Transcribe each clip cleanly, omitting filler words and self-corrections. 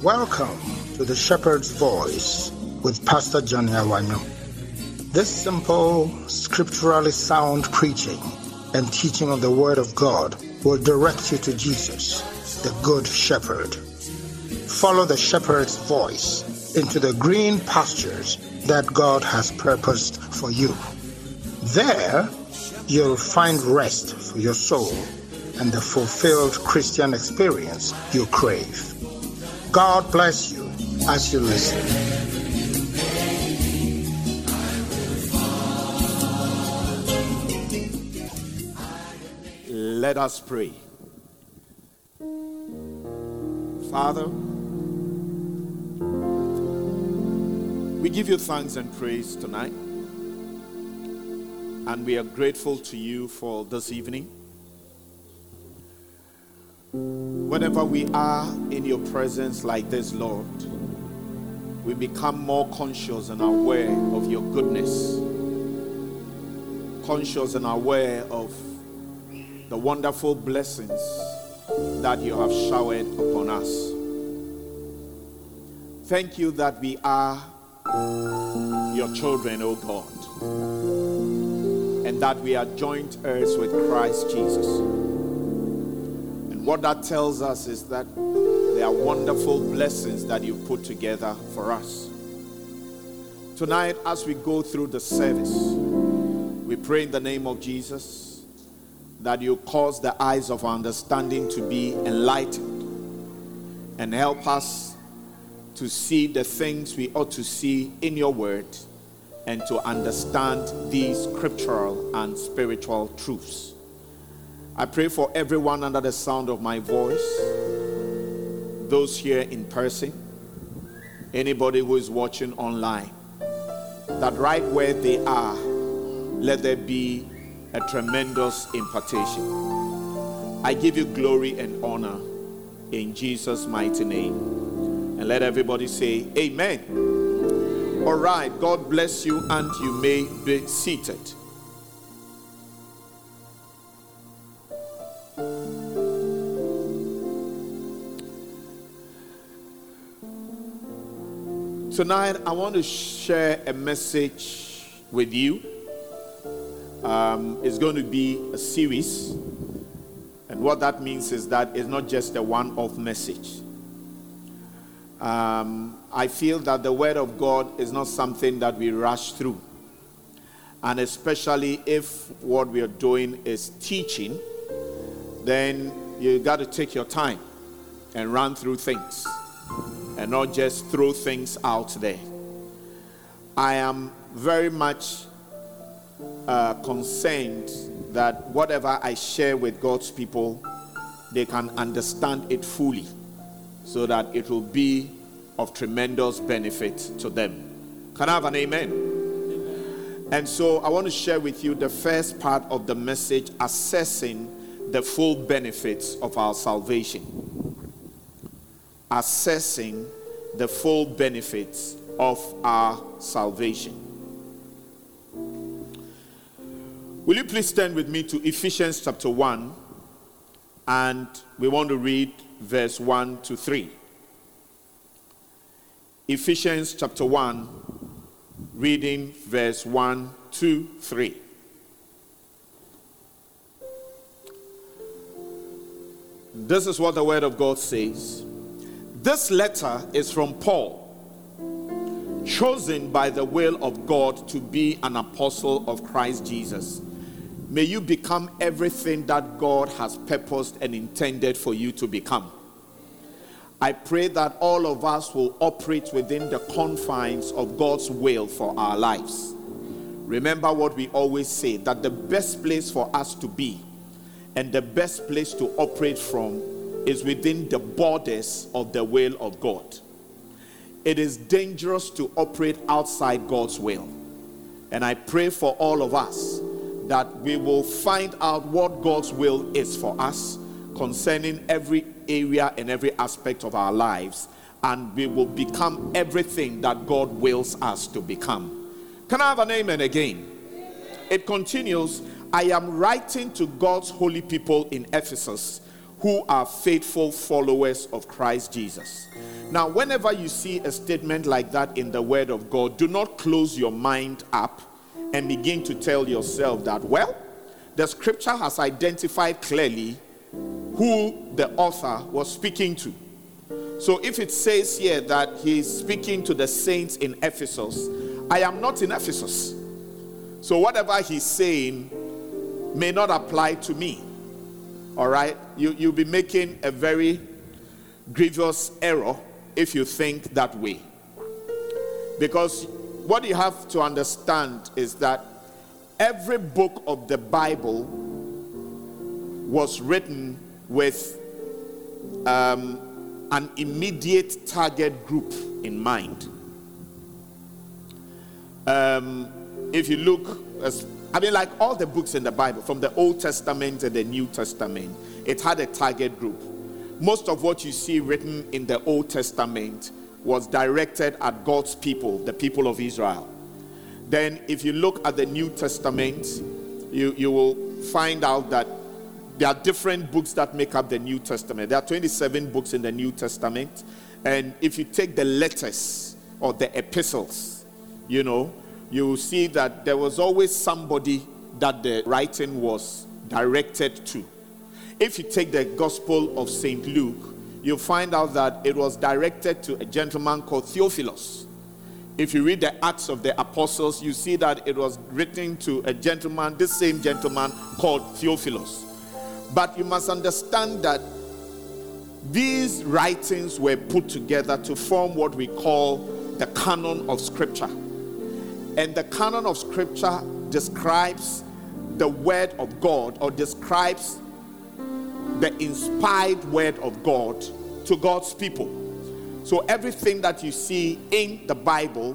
Welcome to the Shepherd's Voice with Pastor Johnny Awanyo. This simple, scripturally sound preaching and teaching of the Word of God will direct you to Jesus, the Good Shepherd. Follow the Shepherd's voice into the green pastures that God has purposed for you. There, you'll find rest for your soul and the fulfilled Christian experience you crave. God bless you as you listen. Let us pray. Father, we give you thanks and praise tonight. And we are grateful to you for this evening. Whenever we are in your presence like this, Lord, we become more conscious and aware of your goodness, conscious and aware of the wonderful blessings that you have showered upon us. Thank you that we are your children, O God, and that we are joint heirs with Christ Jesus. What that tells us is that there are wonderful blessings that you put together for us. Tonight, as we go through the service, we pray in the name of Jesus that you cause the eyes of our understanding to be enlightened and help us to see the things we ought to see in your word and to understand these scriptural and spiritual truths. I pray for everyone under the sound of my voice, those here in person, anybody who is watching online, that right where they are, let there be a tremendous impartation. I give you glory and honor in Jesus' mighty name. And let everybody say amen. All right, God bless you, and you may be seated. Tonight, I want to share a message with you. It's going to be a series. And what that means is that it's not just a one-off message. I feel that the Word of God is not something that we rush through. And especially if what we are doing is teaching, then you got to take your time and run through things, and not just throw things out there. I am very much concerned that whatever I share with God's people, they can understand it fully, so that it will be of tremendous benefit to them. Can I have an amen? Amen. And so I want to share with you the first part of the message, assessing the full benefits of our salvation. Assessing the full benefits of our salvation. Will you please stand with me to Ephesians chapter 1, and we want to read verse 1 to 3. Ephesians chapter 1, reading verse 1 to 3. This is what the Word of God says. This letter is from Paul, chosen by the will of God to be an apostle of Christ Jesus. May you become everything that God has purposed and intended for you to become. I pray that all of us will operate within the confines of God's will for our lives. Remember what we always say, that the best place for us to be and the best place to operate from is within the borders of the will of God. It is dangerous to operate outside God's will. And I pray for all of us that we will find out what God's will is for us concerning every area and every aspect of our lives, and we will become everything that God wills us to become. Can I have an amen again? It continues, I am writing to God's holy people in Ephesus, who are faithful followers of Christ Jesus. Now, whenever you see a statement like that in the Word of God, do not close your mind up and begin to tell yourself that, well, the scripture has identified clearly who the author was speaking to. So if it says here that he's speaking to the saints in Ephesus, I am not in Ephesus. So whatever he's saying may not apply to me. All right? You'll be making a very grievous error if you think that way. Because what you have to understand is that every book of the Bible was written with an immediate target group in mind. If you look, like all the books in the Bible, from the Old Testament to the New Testament, it had a target group. Most of what you see written in the Old Testament was directed at God's people, the people of Israel. Then if you look at the New Testament, you will find out that there are different books that make up the New Testament. There are 27 books in the New Testament. And if you take the letters or the epistles, you will see that there was always somebody that the writing was directed to. If you take the Gospel of St. Luke, you'll find out that it was directed to a gentleman called Theophilus. If you read the Acts of the Apostles, you see that it was written to a gentleman, this same gentleman called Theophilus. But you must understand that these writings were put together to form what we call the canon of Scripture. And the canon of Scripture describes the Word of God, or describes the inspired Word of God to God's people. So everything that you see in the Bible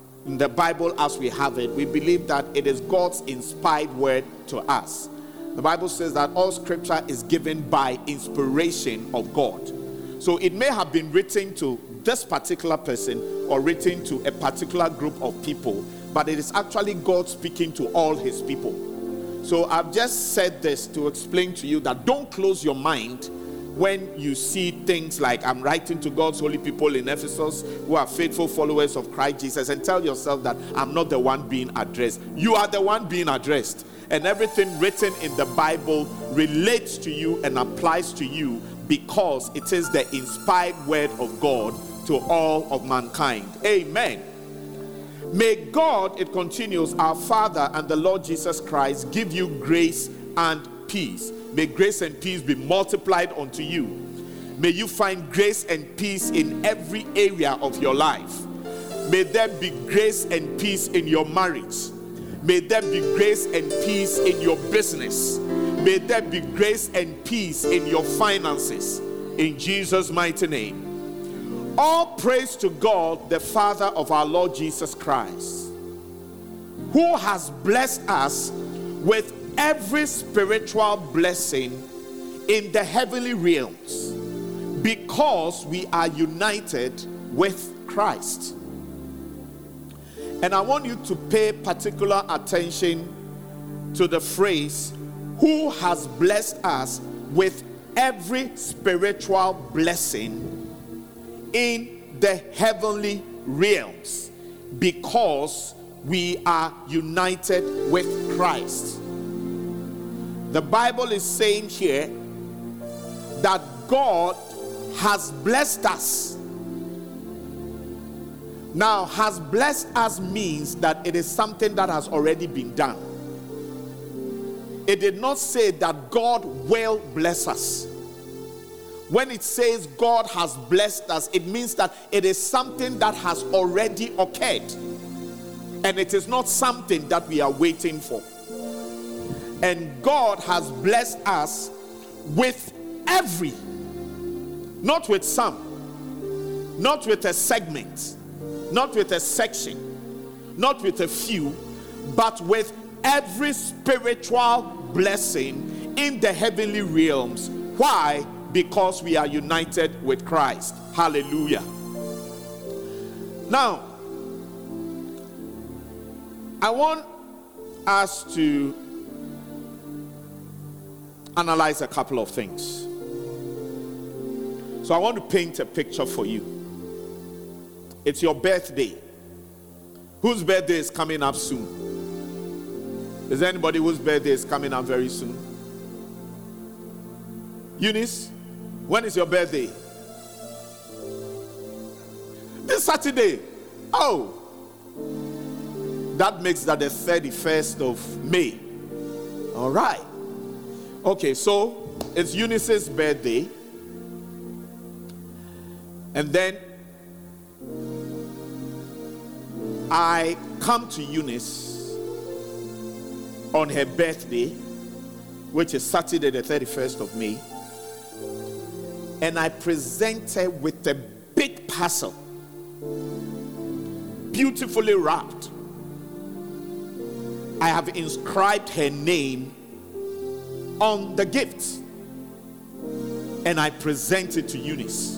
as we have it, we believe that it is God's inspired Word to us. The Bible says that all Scripture is given by inspiration of God. So it may have been written to this particular person or written to a particular group of people, but it is actually God speaking to all his people. So I've just said this to explain to you that don't close your mind when you see things like I'm writing to God's holy people in Ephesus who are faithful followers of Christ Jesus, and tell yourself that I'm not the one being addressed. You are the one being addressed. And everything written in the Bible relates to you and applies to you because it is the inspired Word of God to all of mankind. Amen. May God, it continues, our Father and the Lord Jesus Christ give you grace and peace. May grace and peace be multiplied unto you. May you find grace and peace in every area of your life. May there be grace and peace in your marriage. May there be grace and peace in your business. May there be grace and peace in your finances. In Jesus' mighty name. All praise to God, the Father of our Lord Jesus Christ, who has blessed us with every spiritual blessing in the heavenly realms, because we are united with Christ. And I want you to pay particular attention to the phrase, who has blessed us with every spiritual blessing in the heavenly realms, because we are united with Christ. The Bible is saying here that God has blessed us. Now, has blessed us means that it is something that has already been done. It did not say that God will bless us. When it says God has blessed us, it means that it is something that has already occurred. And it is not something that we are waiting for. And God has blessed us with every, not with some, not with a segment, not with a section, not with a few, but with every spiritual blessing in the heavenly realms. Why? Because we are united with Christ. Hallelujah. Now, I want us to analyze a couple of things. So I want to paint a picture for you. It's your birthday. Whose birthday is coming up soon? Is there anybody whose birthday is coming up very soon? Eunice, when is your birthday? This Saturday. Oh, that makes that the 31st of May. All right. Okay, so it's Eunice's birthday. And then I come to Eunice on her birthday, which is Saturday the 31st of May. And I present her with a big parcel, beautifully wrapped. I have inscribed her name on the gift, and I present it to Eunice.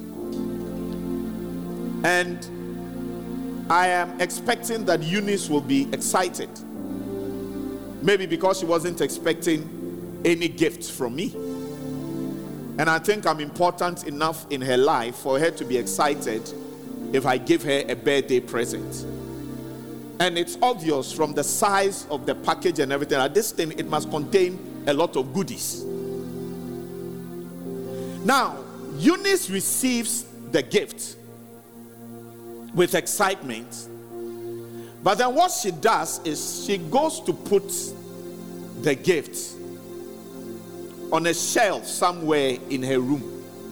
And I am expecting that Eunice will be excited, maybe because she wasn't expecting any gifts from me. And I think I'm important enough in her life for her to be excited if I give her a birthday present. And it's obvious from the size of the package and everything that this thing, it must contain a lot of goodies. Now, Eunice receives the gift with excitement, but then what she does is she goes to put the gift on a shelf somewhere in her room.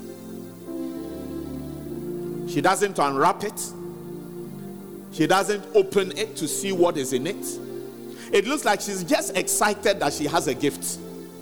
She doesn't unwrap it. She doesn't open it to see what is in it. It looks like she's just excited that she has a gift.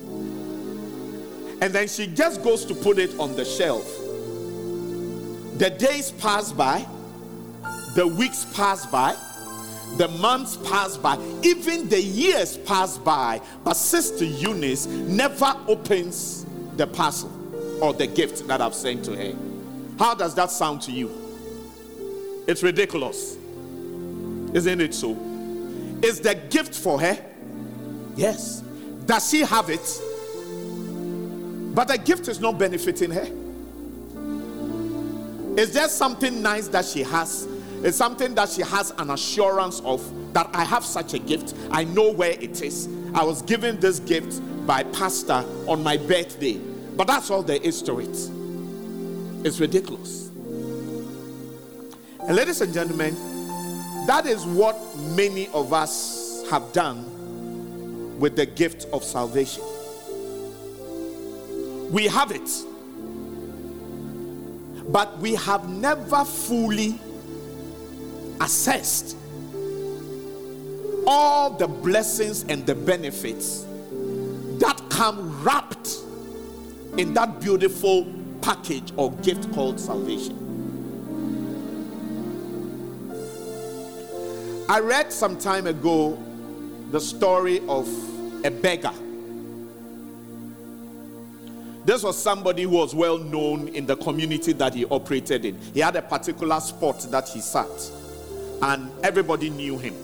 And then she just goes to put it on the shelf. The days pass by, the weeks pass by, the months pass by, even the years pass by, but Sister Eunice never opens the parcel or the gift that I've sent to her. How does that sound to you? It's ridiculous. Isn't it so? Is the gift for her? Yes. Does she have it? But the gift is not benefiting her. Is there something nice that she has? It's something that she has an assurance of, that I have such a gift. I know where it is. I was given this gift by pastor on my birthday. But that's all there is to it. It's ridiculous. And ladies and gentlemen, that is what many of us have done with the gift of salvation. We have it, but we have never fully assessed all the blessings and the benefits that come wrapped in that beautiful package or gift called salvation. I read some time ago the story of a beggar. This was somebody who was well known in the community that he operated in. He had a particular spot that he sat, and everybody knew him.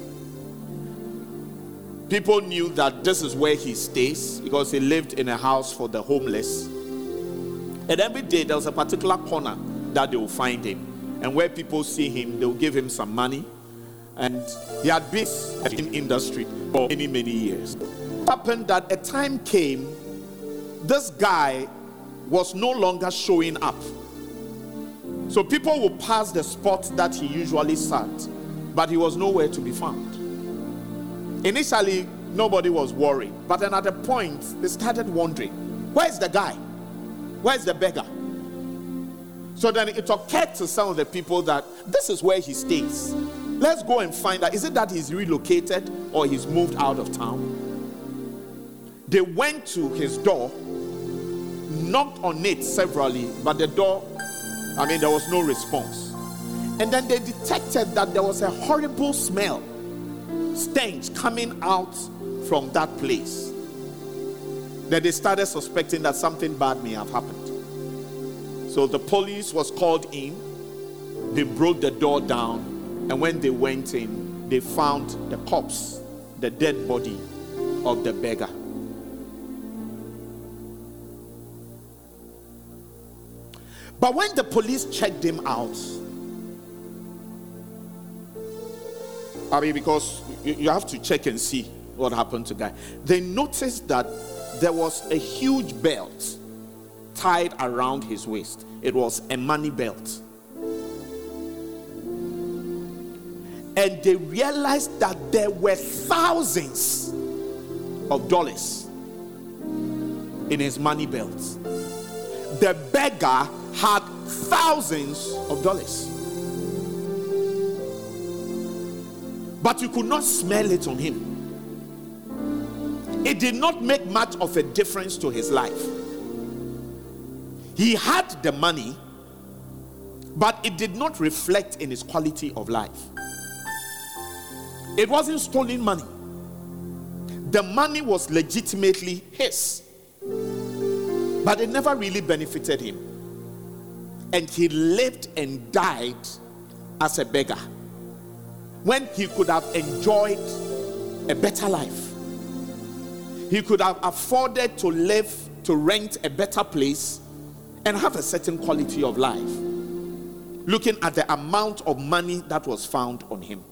People knew that this is where he stays because he lived in a house for the homeless. And every day there was a particular corner that they will find him. And where people see him, they will give him some money. And he had been in the industry for many, many years. It happened that a time came, this guy was no longer showing up. So people would pass the spot that he usually sat, but he was nowhere to be found. Initially, nobody was worried. But then at a point, they started wondering, where's the guy? Where's the beggar? So then it occurred to some of the people that this is where he stays. Let's go and find out. Is it that he's relocated or he's moved out of town? They went to his door, knocked on it severally, but the door, there was no response. And then they detected that there was a horrible smell, stench coming out from that place. Then they started suspecting that something bad may have happened. So the police was called in. They broke the door down. And when they went in, they found the corpse, the dead body of the beggar. But when the police checked him out, I mean, because you have to check and see what happened to Guy. They noticed that there was a huge belt tied around his waist. It was a money belt. And they realized that there were thousands of dollars in his money belt. The beggar had thousands of dollars. But you could not smell it on him. It did not make much of a difference to his life. He had the money, but it did not reflect in his quality of life. It wasn't stolen money. The money was legitimately his, but it never really benefited him. And he lived and died as a beggar when he could have enjoyed a better life. He could have afforded to live, to rent a better place and have a certain quality of life, looking at the amount of money that was found on him.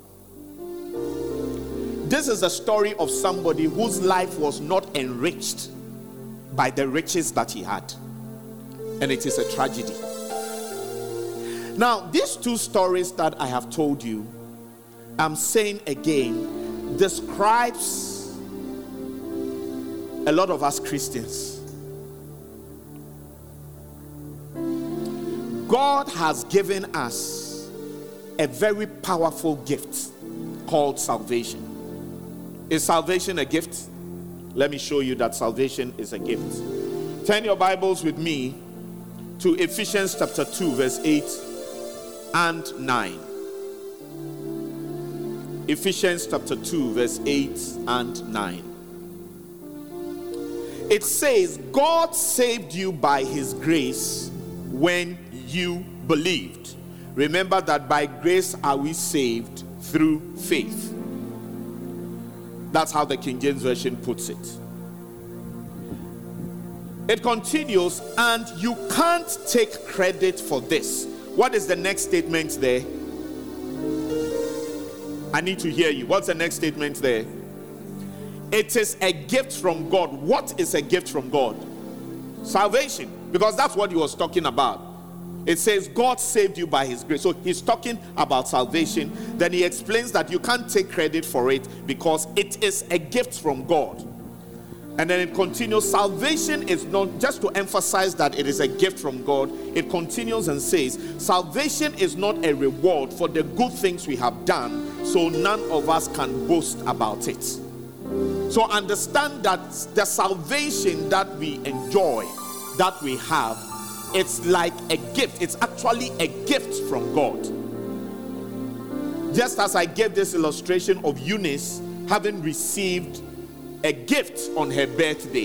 This is a story of somebody whose life was not enriched by the riches that he had. And it is a tragedy. Now, these two stories that I have told you, I'm saying again, describes a lot of us Christians. God has given us a very powerful gift called salvation. Is salvation a gift? Let me show you that salvation is a gift. Turn your Bibles with me to Ephesians chapter 2, verse 8 and 9. Ephesians chapter 2, verse 8 and 9. It says, God saved you by his grace when you believed. Remember that by grace are we saved through faith. That's how the King James Version puts it. It continues, and you can't take credit for this. What is the next statement there? I need to hear you. What's the next statement there? It is a gift from God. What is a gift from God? Salvation. Because that's what he was talking about. It says God saved you by his grace. So he's talking about salvation. Then he explains that you can't take credit for it because it is a gift from God. And then it continues, salvation is not, just to emphasize that it is a gift from God, it continues and says, salvation is not a reward for the good things we have done, so none of us can boast about it. So understand that the salvation that we enjoy, that we have, it's like a gift. It's actually a gift from God. Just as I gave this illustration of Eunice having received a gift on her birthday.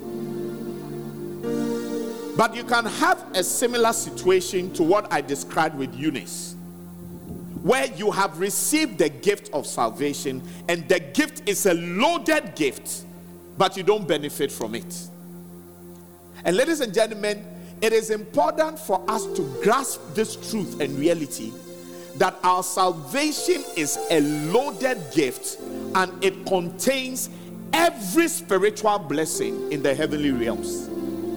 But you can have a similar situation to what I described with Eunice, where you have received the gift of salvation and the gift is a loaded gift, but you don't benefit from it. And ladies and gentlemen, it is important for us to grasp this truth and reality that our salvation is a loaded gift and it contains every spiritual blessing in the heavenly realms.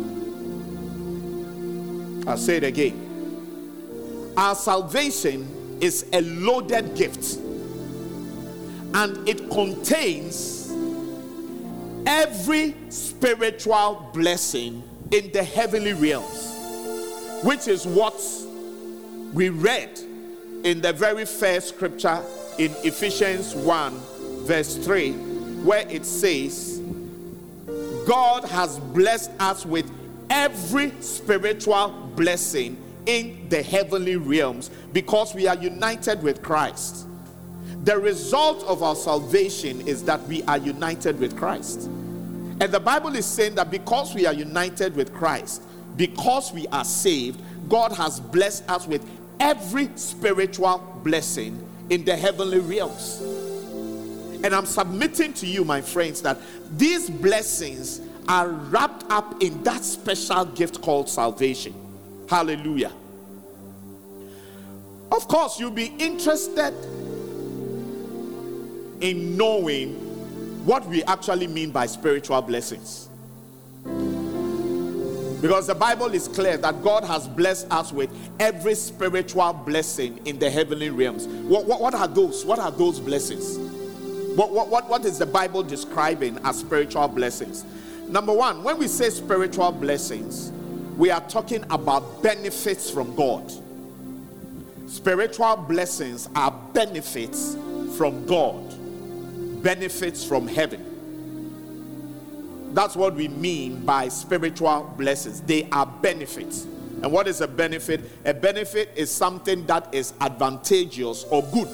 I'll say it again. Our salvation is a loaded gift and it contains every spiritual blessing in the heavenly realms, which is what we read in the very first scripture in Ephesians 1 verse 3, where it says, God has blessed us with every spiritual blessing in the heavenly realms because we are united with Christ. The result of our salvation is that we are united with Christ. And the Bible is saying that because we are united with Christ, because we are saved, God has blessed us with every spiritual blessing in the heavenly realms. And I'm submitting to you, my friends, that these blessings are wrapped up in that special gift called salvation. Hallelujah. Of course, you'll be interested in knowing what we actually mean by spiritual blessings. Because the Bible is clear that God has blessed us with every spiritual blessing in the heavenly realms. What are those? What are those blessings? What is the Bible describing as spiritual blessings? Number one, when we say spiritual blessings, we are talking about benefits from God. Spiritual blessings are benefits from God, benefits from heaven. That's what we mean by spiritual blessings. They are benefits. And what is a benefit? A benefit is something that is advantageous or good.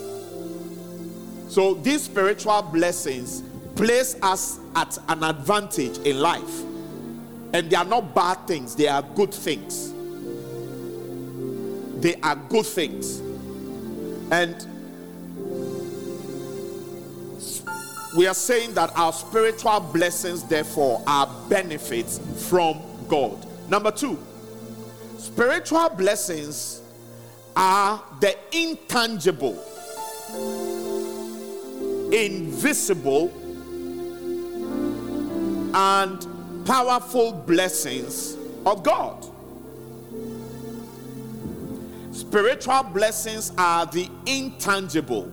So these spiritual blessings place us at an advantage in life. And they are not bad things, they are good things. They are good things. And we are saying that our spiritual blessings, therefore, are benefits from God. Number two, spiritual blessings are the intangible, invisible, and powerful blessings of God. Spiritual blessings are the intangible,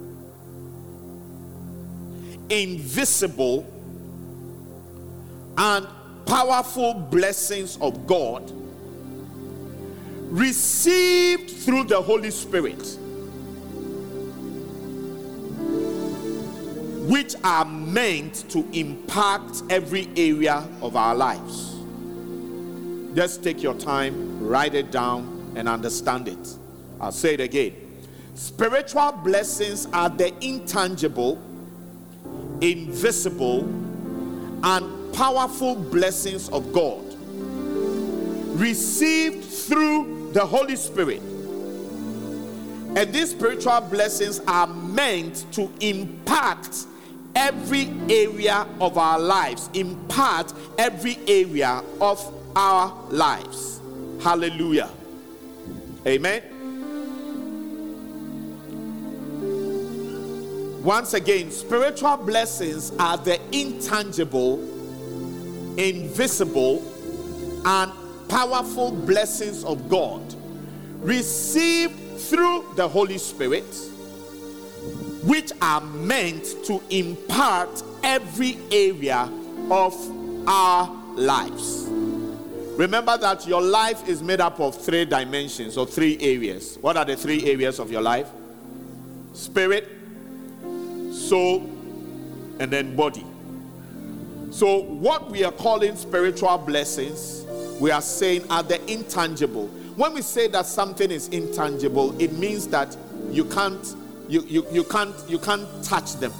invisible, and powerful blessings of God received through the Holy Spirit, which are meant to impact every area of our lives. Just take your time, write it down, and understand it. I'll say it again. Spiritual blessings are the intangible, invisible, and powerful blessings of God received through the Holy Spirit. And these spiritual blessings are meant to impact every area of our lives, impart every area of our lives. Hallelujah. Amen. Once again, spiritual blessings are the intangible, invisible, and powerful blessings of God received through the Holy Spirit, which are meant to impart every area of our lives. Remember that your life is made up of 3 dimensions or 3 areas. What are the 3 areas of your life? Spirit, soul, and then body. So what we are calling spiritual blessings, we are saying are the intangible. When we say that something is intangible, it means that you can't touch them.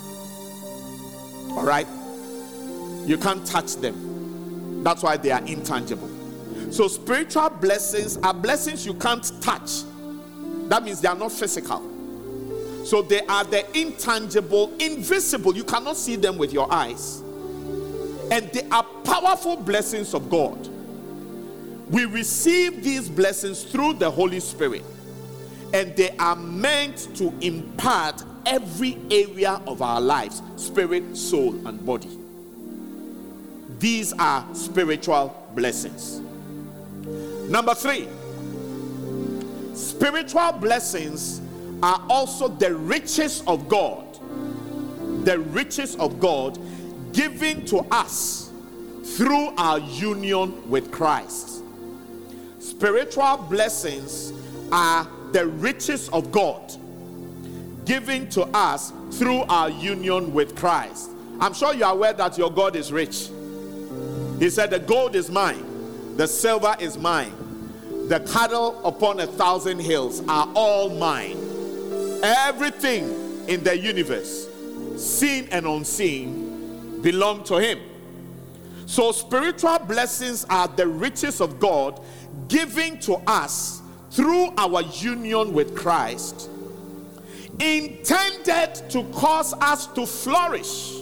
All right? You can't touch them. That's why they are intangible. So spiritual blessings are blessings you can't touch. That means they are not physical. So they are the intangible, invisible. You cannot see them with your eyes. And they are powerful blessings of God. We receive these blessings through the Holy Spirit. And they are meant to impart every area of our lives, spirit, soul, and body. These are spiritual blessings. Number 3, spiritual blessings are also the riches of God. The riches of God given to us through our union with Christ. Spiritual blessings are the riches of God given to us through our union with Christ. I'm sure you are aware that your God is rich. He said, the gold is mine, the silver is mine, the cattle upon 1,000 hills are all mine. Everything in the universe, seen and unseen, belong to him. So spiritual blessings are the riches of God given to us through our union with Christ, intended to cause us to flourish.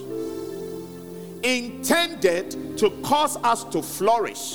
Intended to cause us to flourish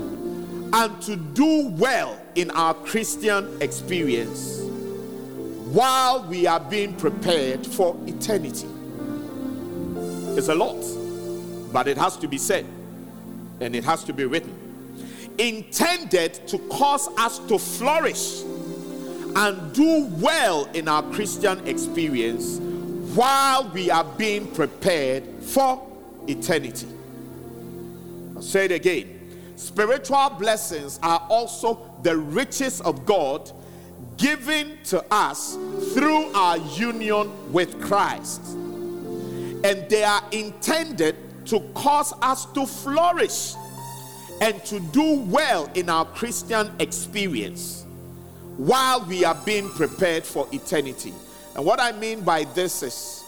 and to do well in our Christian experience while we are being prepared for eternity. It's a lot, but it has to be said and it has to be written. Intended to cause us to flourish and do well in our Christian experience while we are being prepared for eternity. I'll say it again. Spiritual blessings are also the riches of God given to us through our union with Christ. And they are intended to cause us to flourish and to do well in our Christian experience while we are being prepared for eternity. And what I mean by this is,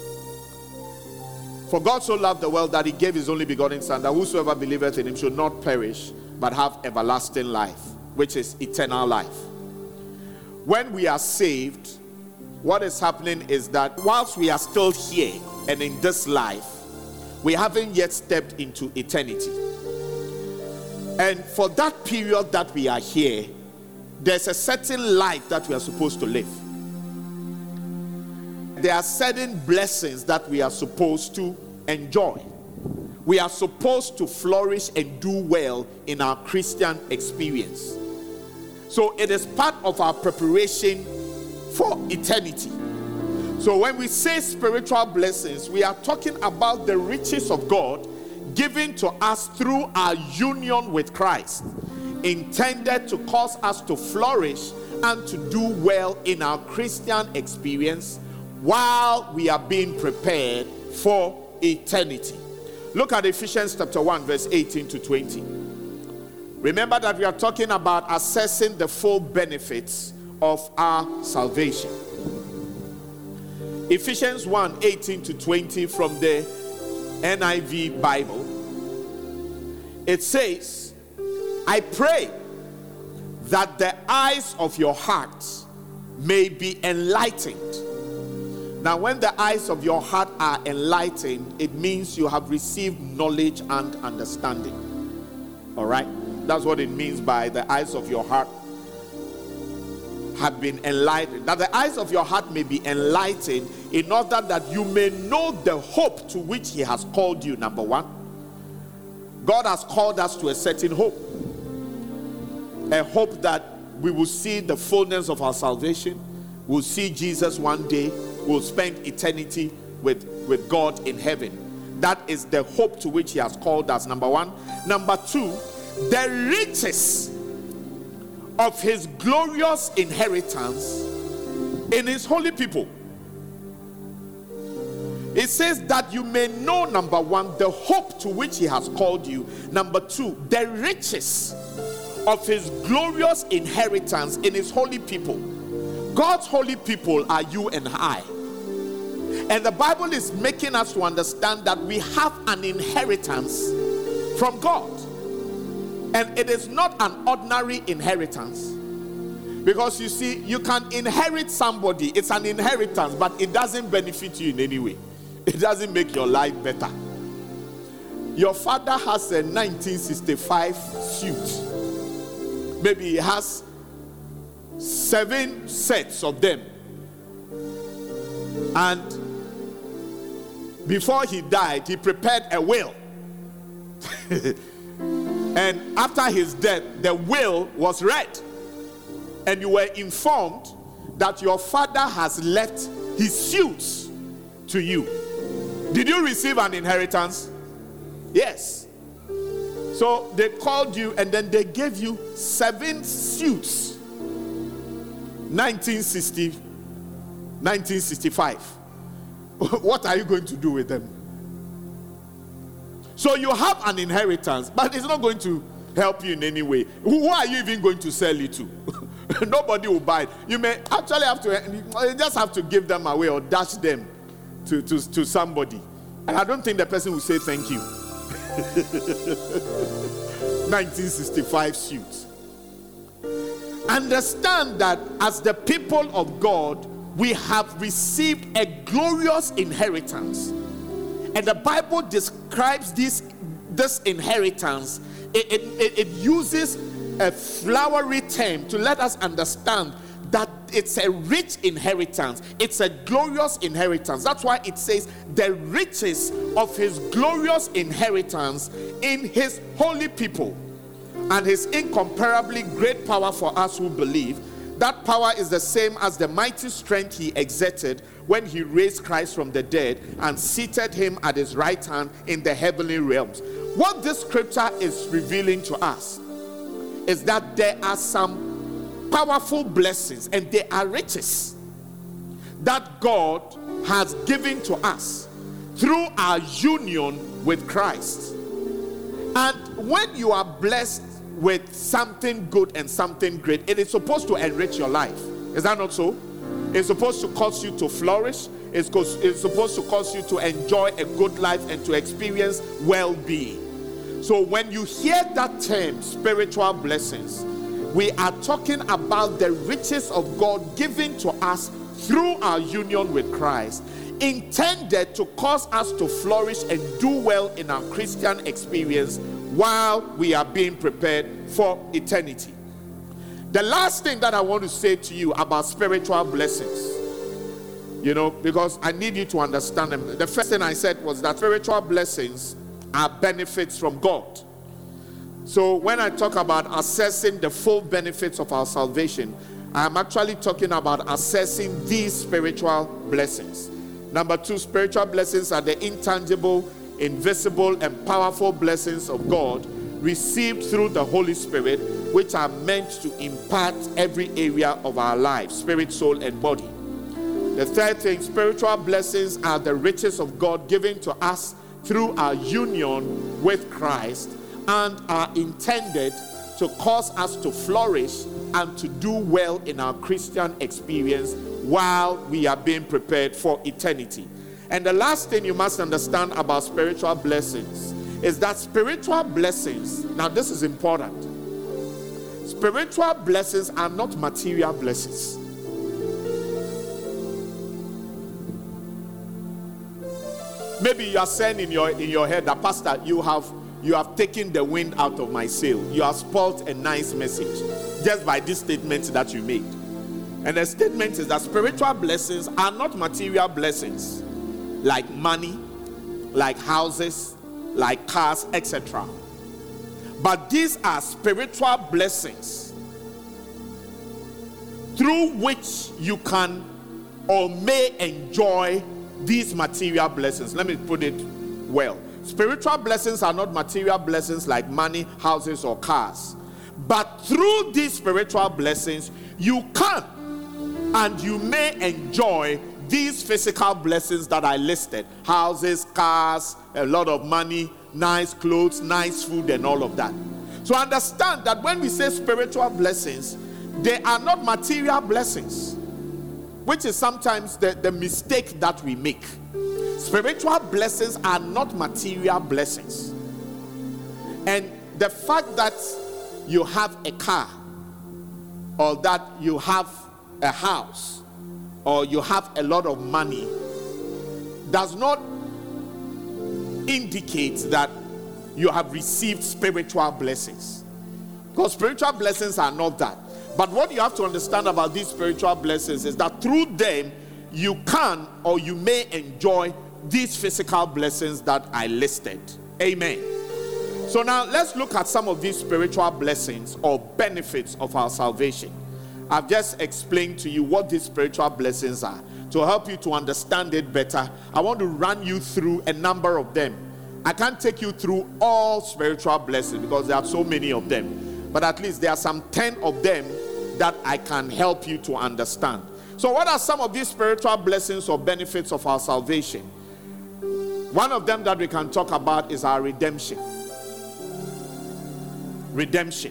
for God so loved the world that he gave his only begotten Son, that whosoever believeth in him should not perish, but have everlasting life, which is eternal life. When we are saved, what is happening is that whilst we are still here and in this life, we haven't yet stepped into eternity. And for that period that we are here, there's a certain life that we are supposed to live. There are certain blessings that we are supposed to enjoy. We are supposed to flourish and do well in our Christian experience. So it is part of our preparation for eternity. So when we say spiritual blessings, we are talking about the riches of God given to us through our union with Christ, intended to cause us to flourish and to do well in our Christian experience while we are being prepared for eternity. Look at Ephesians chapter 1, verse 18 to 20. Remember that we are talking about assessing the full benefits of our salvation. Ephesians 1, 18 to 20 from the NIV Bible. It says, I pray that the eyes of your hearts may be enlightened. Now, when the eyes of your heart are enlightened, it means you have received knowledge and understanding. All right? That's what it means by the eyes of your heart have been enlightened. That the eyes of your heart may be enlightened in order that you may know the hope to which he has called you. Number one, God has called us to a certain hope. A hope that we will see the fullness of our salvation. We'll see Jesus one day. We'll spend eternity with God in heaven. That is the hope to which he has called us. Number one. Number two, the riches of his glorious inheritance in his holy people. It says that you may know, number one, the hope to which he has called you. Number two, the riches of his glorious inheritance in his holy people. God's holy people are you and I. And the Bible is making us to understand that we have an inheritance from God. And it is not an ordinary inheritance. Because you see, you can inherit somebody. It's an inheritance, but it doesn't benefit you in any way. It doesn't make your life better. Your father has a 1965 suit. Maybe he has 7 sets of them. And before he died, he prepared a will. And after his death, the will was read. And you were informed that your father has left his suits to you. Did you receive an inheritance? Yes. So they called you and then they gave you 7 suits. 1960, 1965. What are you going to do with them? So you have an inheritance, but it's not going to help you in any way. Who are you even going to sell it to? Nobody will buy it. You may actually have to, you just have to give them away or dash them to somebody. And I don't think the person will say thank you. 1965 suits. Understand that as the people of God, we have received a glorious inheritance. And the Bible describes this inheritance. It uses a flowery term to let us understand that it's a rich inheritance. It's a glorious inheritance. That's why it says the riches of his glorious inheritance in his holy people and his incomparably great power for us who believe. That power is the same as the mighty strength he exerted when he raised Christ from the dead and seated him at his right hand in the heavenly realms. What this scripture is revealing to us is that there are some powerful blessings and they are riches that God has given to us through our union with Christ. And when you are blessed with something good and something great, it is supposed to enrich your life. Is that not so? It's supposed to cause you to flourish. It's supposed to cause you to enjoy a good life and to experience well-being. So when you hear that term, spiritual blessings, we are talking about the riches of God given to us through our union with Christ, intended to cause us to flourish and do well in our Christian experience while we are being prepared for eternity. The last thing that I want to say to you about spiritual blessings, because I need you to understand them. The first thing I said was that spiritual blessings are benefits from God. So when I talk about assessing the full benefits of our salvation, I'm actually talking about assessing these spiritual blessings. Number two, spiritual blessings are the intangible, invisible, and powerful blessings of God received through the Holy Spirit, which are meant to impart every area of our lives, spirit, soul, and body. The third thing, spiritual blessings are the riches of God given to us through our union with Christ and are intended to cause us to flourish and to do well in our Christian experience while we are being prepared for eternity. And the last thing you must understand about spiritual blessings is that spiritual blessings, now this is important, spiritual blessings are not material blessings. Maybe you are saying in your head that, Pastor, you have taken the wind out of my sail. You have spoiled a nice message just by this statement that you made. And the statement is that spiritual blessings are not material blessings like money, like houses, like cars, etc. But these are spiritual blessings through which you can or may enjoy these material blessings. Let me put it well. Spiritual blessings are not material blessings like money, houses, or cars. But through these spiritual blessings, you can and you may enjoy these physical blessings that I listed. Houses, cars, a lot of money, nice clothes, nice food, and all of that. So understand that when we say spiritual blessings, they are not material blessings, which is sometimes the mistake that we make. Spiritual blessings are not material blessings. And the fact that you have a car, or that you have a house, or you have a lot of money, does not indicate that you have received spiritual blessings. Because spiritual blessings are not that. But what you have to understand about these spiritual blessings is that through them, you can or you may enjoy these physical blessings that I listed. Amen. So now let's look at some of these spiritual blessings or benefits of our salvation. I've just explained to you what these spiritual blessings are. To help you to understand it better, I want to run you through a number of them. I can't take you through all spiritual blessings because there are so many of them. But at least there are some 10 of them that I can help you to understand. So what are some of these spiritual blessings or benefits of our salvation? One of them that we can talk about is our redemption. Redemption.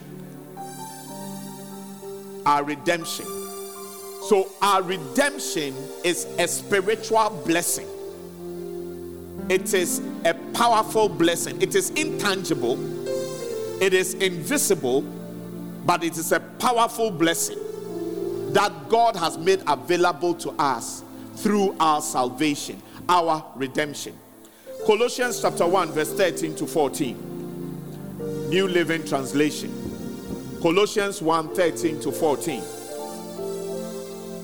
Our redemption. So our redemption is a spiritual blessing. It is a powerful blessing. It is intangible. It is invisible, but it is a powerful blessing that God has made available to us through our salvation, our redemption. Colossians chapter 1, verse 13 to 14. New Living Translation. Colossians 1, 13 to 14.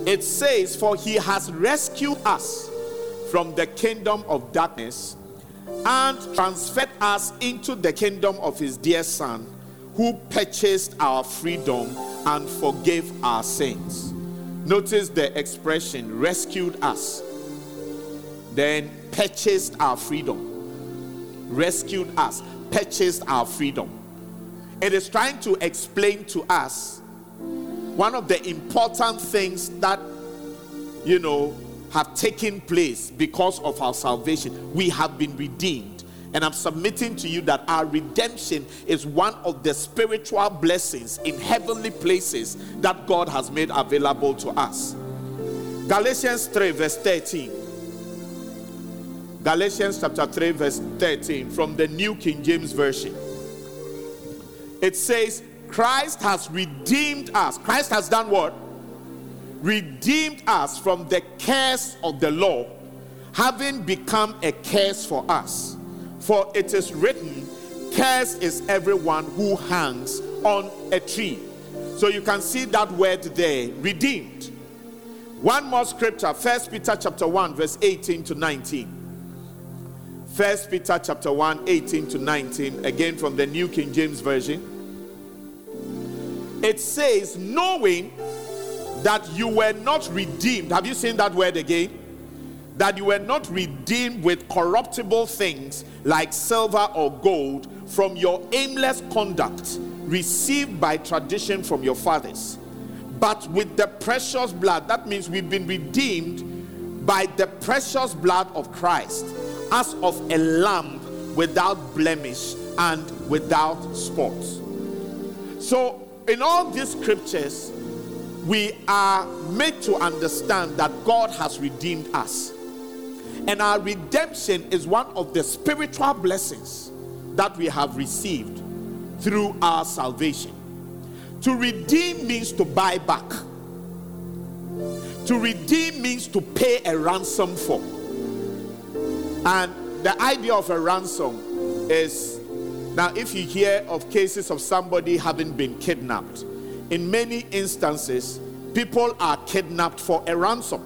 It says, for he has rescued us from the kingdom of darkness and transferred us into the kingdom of his dear Son, who purchased our freedom and forgave our sins. Notice the expression, rescued us, then purchased our freedom. Rescued us, purchased our freedom. It is trying to explain to us one of the important things that, have taken place because of our salvation. We have been redeemed. And I'm submitting to you that our redemption is one of the spiritual blessings in heavenly places that God has made available to us. Galatians 3 verse 13. Galatians chapter 3 verse 13 from the New King James Version. It says, Christ has redeemed us. Christ has done what? Redeemed us from the curse of the law, having become a curse for us. For it is written, cursed is everyone who hangs on a tree. So you can see that word there, redeemed. One more scripture, 1 Peter chapter 1 verse 18 to 19. 1 Peter chapter 1, 18 to 19, again from the New King James Version. It says, knowing that you were not redeemed. Have you seen that word again? That you were not redeemed with corruptible things like silver or gold from your aimless conduct received by tradition from your fathers, but with the precious blood. That means we've been redeemed by the precious blood of Christ, as of a lamb without blemish and without spot. So in all these scriptures, we are made to understand that God has redeemed us. And our redemption is one of the spiritual blessings that we have received through our salvation. To redeem means to buy back. To redeem means to pay a ransom for. And the idea of a ransom is, now if you hear of cases of somebody having been kidnapped, in many instances, people are kidnapped for a ransom.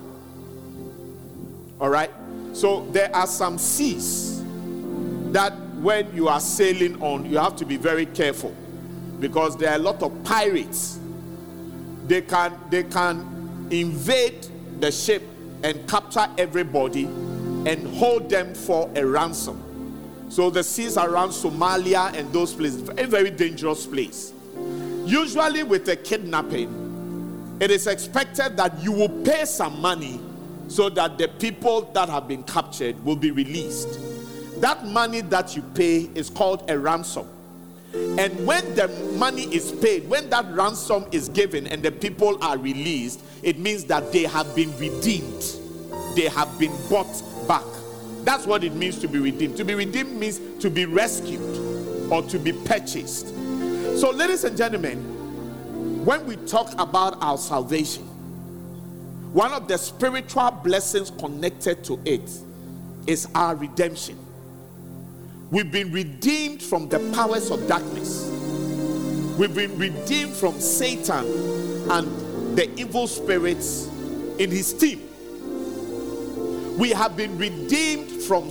All right? So there are some seas that when you are sailing on, you have to be very careful, because there are a lot of pirates. They can invade the ship and capture everybody and hold them for a ransom. So the seas around Somalia and those places, a very dangerous place. Usually with a kidnapping, it is expected that you will pay some money so that the people that have been captured will be released. That money that you pay is called a ransom. And when the money is paid, when that ransom is given and the people are released, it means that they have been redeemed. They have been bought back. That's what it means to be redeemed. To be redeemed means to be rescued or to be purchased. So, ladies and gentlemen, when we talk about our salvation, one of the spiritual blessings connected to it is our redemption. We've been redeemed from the powers of darkness. We've been redeemed from Satan and the evil spirits in his team. We have been redeemed from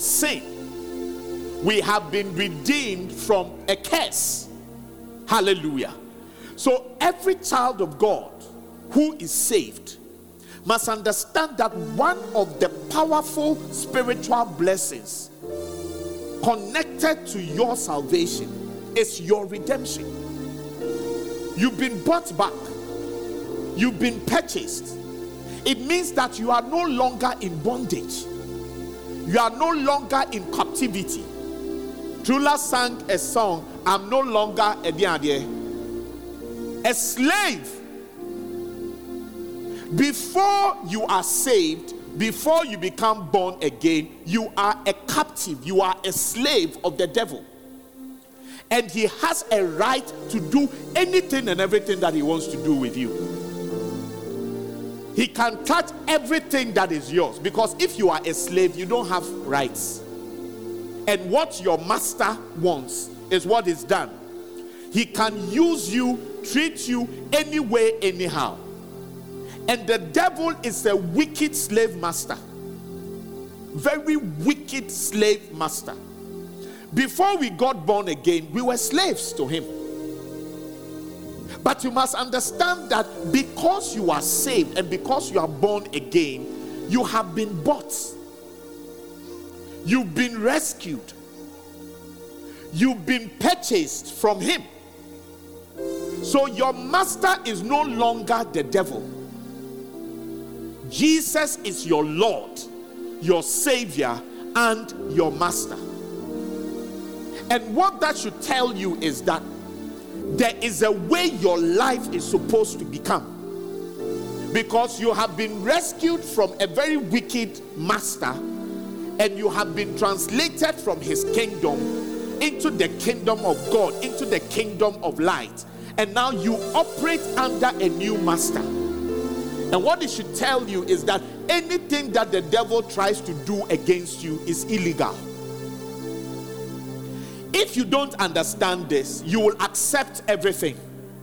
sin. We have been redeemed from a curse. Hallelujah. So every child of God who is saved must understand that one of the powerful spiritual blessings connected to your salvation is your redemption. You've been bought back. You've been purchased. It means that you are no longer in bondage. You are no longer in captivity. Trula sang a song, I'm no longer a slave. Before you are saved, before you become born again, you are a captive. You are a slave of the devil. And he has a right to do anything and everything that he wants to do with you. He can touch everything that is yours, because if you are a slave, you don't have rights. And what your master wants is what is done. He can use you, treat you any way, anyhow. And the devil is a wicked slave master. Very wicked slave master. Before we got born again, we were slaves to him. But you must understand that because you are saved and because you are born again, you have been bought. You've been rescued. You've been purchased from him. So your master is no longer the devil. Jesus is your Lord, your Savior, and your master. And what that should tell you is that there is a way your life is supposed to become. Because you have been rescued from a very wicked master, and you have been translated from his kingdom into the kingdom of God, into the kingdom of light. And now you operate under a new master. And what it should tell you is that anything that the devil tries to do against you is illegal. If you don't understand this, you will accept everything.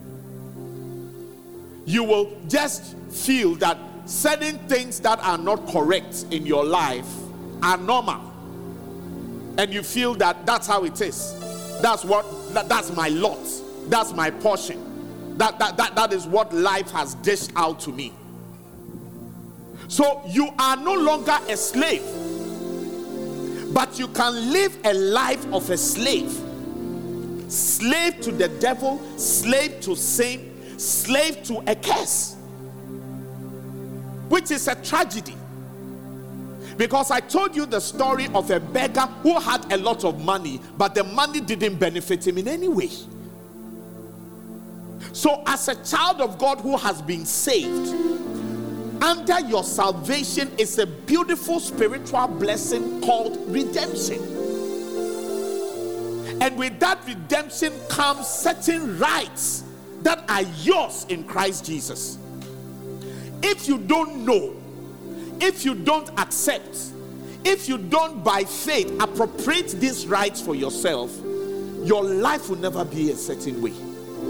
You will just feel that certain things that are not correct in your life are normal. And you feel that that's how it is. That's my lot. That's my portion. That is what life has dished out to me. So you are no longer a slave, but you can live a life of a slave. Slave to the devil, slave to sin, slave to a curse, which is a tragedy. Because I told you the story of a beggar who had a lot of money, but the money didn't benefit him in any way. So as a child of God who has been saved, under your salvation is a beautiful spiritual blessing called redemption. And with that redemption comes certain rights that are yours in Christ Jesus. If you don't know, if you don't accept, if you don't by faith appropriate these rights for yourself, your life will never be a certain way.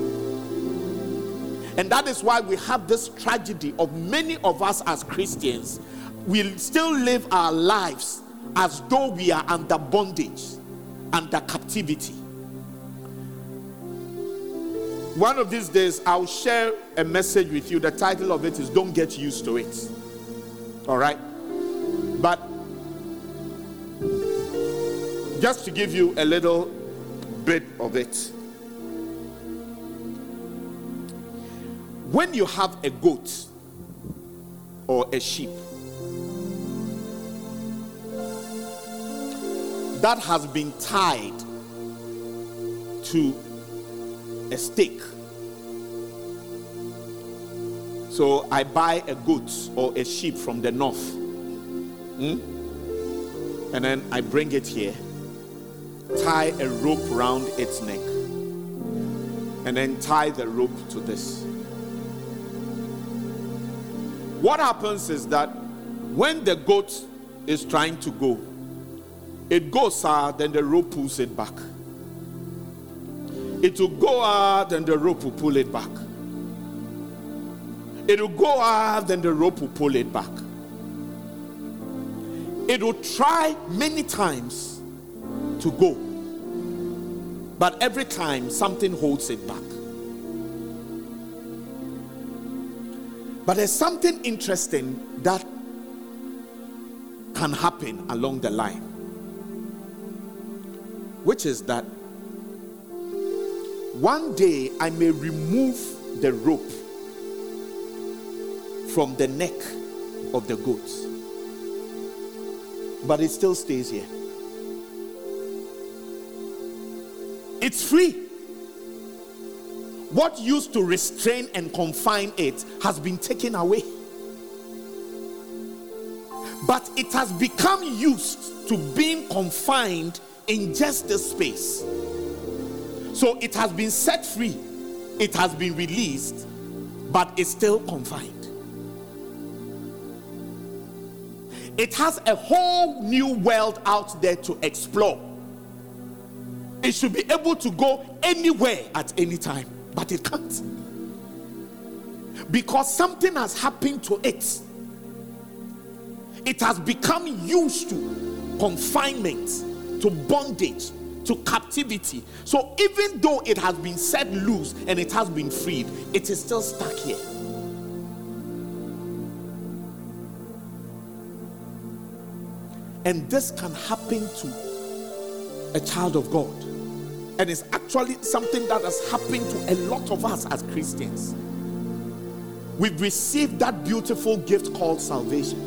And that is why we have this tragedy of many of us as Christians. We still live our lives as though we are under bondage, under captivity. One of these days, I'll share a message with you. The title of it is Don't Get Used to It. All right? But just to give you a little bit of it. When you have a goat or a sheep that has been tied to a stake. So I buy a goat or a sheep from the north. And then I bring it here, tie a rope around its neck, and then tie the rope to this. What happens is that when the goat is trying to go, it goes out, then the rope pulls it back. It will go out, then the rope will pull it back. It will go out, then the rope will pull it back. It will try many times to go, but every time something holds it back. But there's something interesting that can happen along the line, which is that one day I may remove the rope from the neck of the goat, but it still stays here. It's free. What used to restrain and confine it has been taken away. But it has become used to being confined in just this space. So it has been set free, it has been released, but it's still confined. It has a whole new world out there to explore. It should be able to go anywhere at any time, but it can't. because something has happened to it. It has become used to confinement, to bondage, to captivity. So even though it has been set loose and it has been freed, it is still stuck here. And this can happen to a child of God. And it's actually something that has happened to a lot of us as Christians. We've received that beautiful gift called salvation.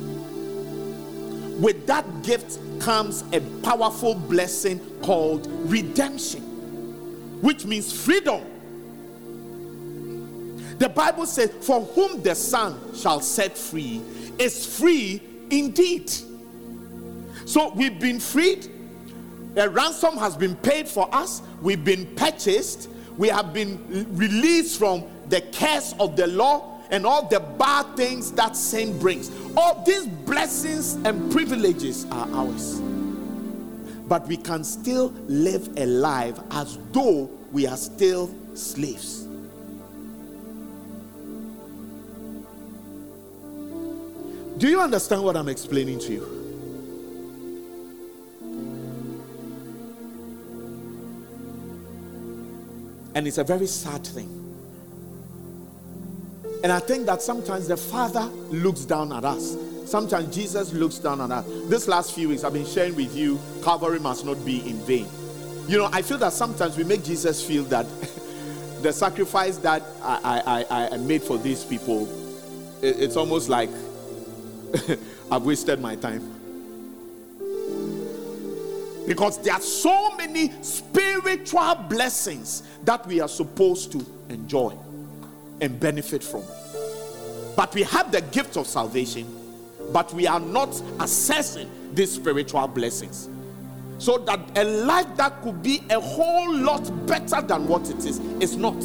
With that gift comes a powerful blessing called redemption, which means freedom. The Bible says, for whom the Son shall set free is free indeed. So we've been freed. A ransom has been paid for us. We've been purchased. We have been released from the curse of the law and all the bad things that sin brings. All these blessings and privileges are ours. But we can still live a life as though we are still slaves. Do you understand what I'm explaining to you? And it's a very sad thing. And I think that sometimes the Father looks down at us. Sometimes Jesus looks down at us. This last few weeks I've been sharing with you, Calvary must not be in vain. You know, I feel that sometimes we make Jesus feel that the sacrifice that I made for these people, it's almost like I've wasted my time. Because there are so many spiritual blessings that we are supposed to enjoy and benefit from. But we have the gift of salvation, but we are not accessing these spiritual blessings. So that a life that could be a whole lot better than what it is not.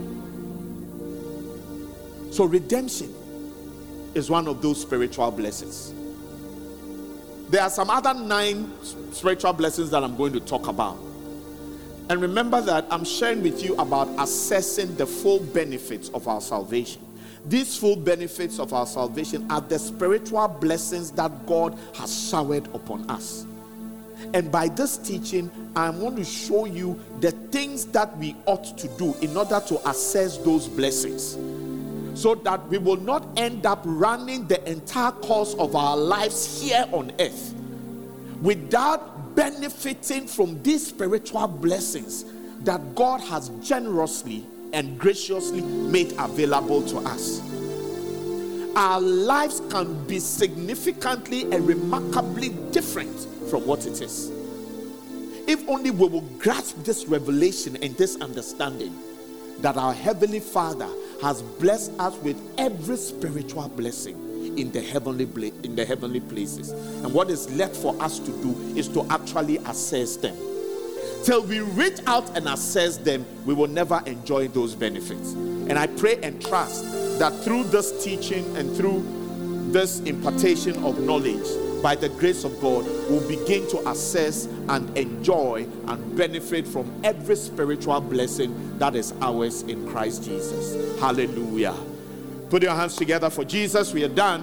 So redemption is one of those spiritual blessings. There are some other 9 spiritual blessings that I'm going to talk about. And remember that I'm sharing with you about assessing the full benefits of our salvation. These full benefits of our salvation are the spiritual blessings that God has showered upon us. And by this teaching, I want to show you the things that we ought to do in order to assess those blessings, so that we will not end up running the entire course of our lives here on earth without benefiting from these spiritual blessings that God has generously and graciously made available to us. Our lives can be significantly and remarkably different from what it is, if only we will grasp this revelation and this understanding that our Heavenly Father has blessed us with every spiritual blessing in the heavenly places. And what is left for us to do is to actually assess them. Till we reach out and assess them, we will never enjoy those benefits. And I pray and trust that through this teaching and through this impartation of knowledge, by the grace of God, we'll begin to assess and enjoy and benefit from every spiritual blessing that is ours in Christ Jesus. Hallelujah. Put your hands together for Jesus. We are done.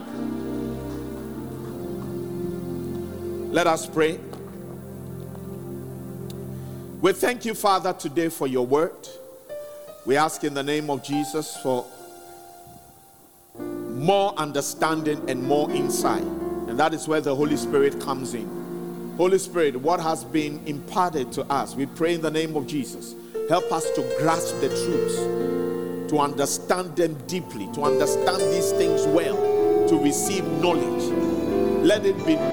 Let us pray. We thank you, Father, today for your word. We ask in the name of Jesus for more understanding and more insight. And that is where the Holy Spirit comes in. Holy Spirit, what has been imparted to us, we pray in the name of Jesus, help us to grasp the truths, to understand them deeply, to understand these things well, to receive knowledge. Let it be.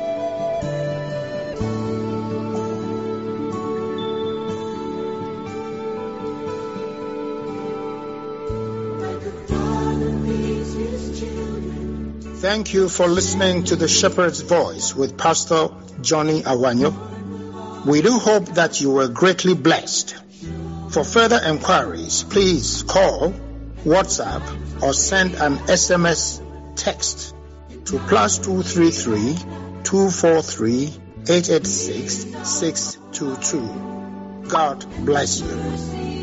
Thank you for listening to The Shepherd's Voice with Pastor Johnny Awanyo. We do hope that you were greatly blessed. For further enquiries, please call, WhatsApp, or send an SMS text to +233 243 886 622. God bless you.